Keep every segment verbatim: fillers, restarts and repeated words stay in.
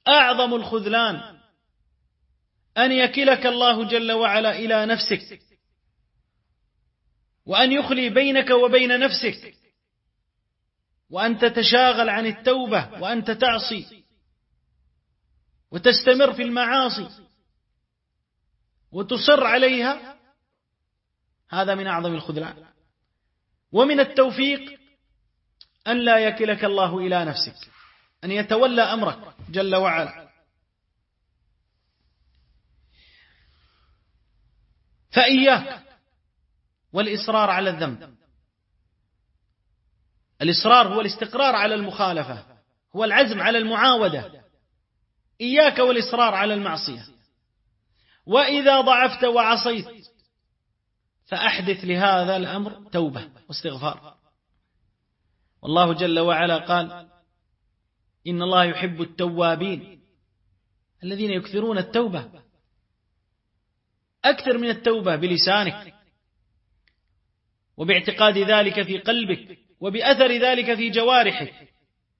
أعظم الخذلان أن يكلك الله جل وعلا إلى نفسك، وأن يخلي بينك وبين نفسك، وأن تتشاغل عن التوبة، وأنت تعصي وتستمر في المعاصي وتصر عليها. هذا من أعظم الخذلان. ومن التوفيق أن لا يكلك الله إلى نفسك، أن يتولى أمرك جل وعلا. فإياك والإصرار على الذنب. الإصرار هو الاستقرار على المخالفة، هو العزم على المعاودة. إياك والإصرار على المعصية. وإذا ضعفت وعصيت فأحدث لهذا الأمر توبة واستغفار. والله جل وعلا قال: إن الله يحب التوابين الذين يكثرون التوبة. أكثر من التوبة بلسانك، وباعتقاد ذلك في قلبك، وبأثر ذلك في جوارحك.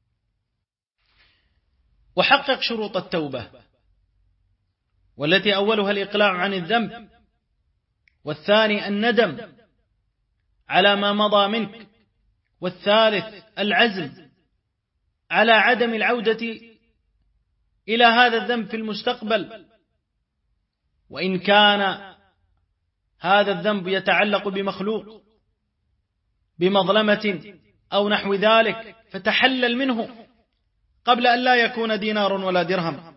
وحقق شروط التوبة، والتي أولها الإقلاع عن الذنب، والثاني الندم على ما مضى منك، والثالث العزم على عدم العودة إلى هذا الذنب في المستقبل، وإن كان هذا الذنب يتعلق بمخلوق بمظلمة أو نحو ذلك فتحلل منه قبل أن لا يكون دينار ولا درهم.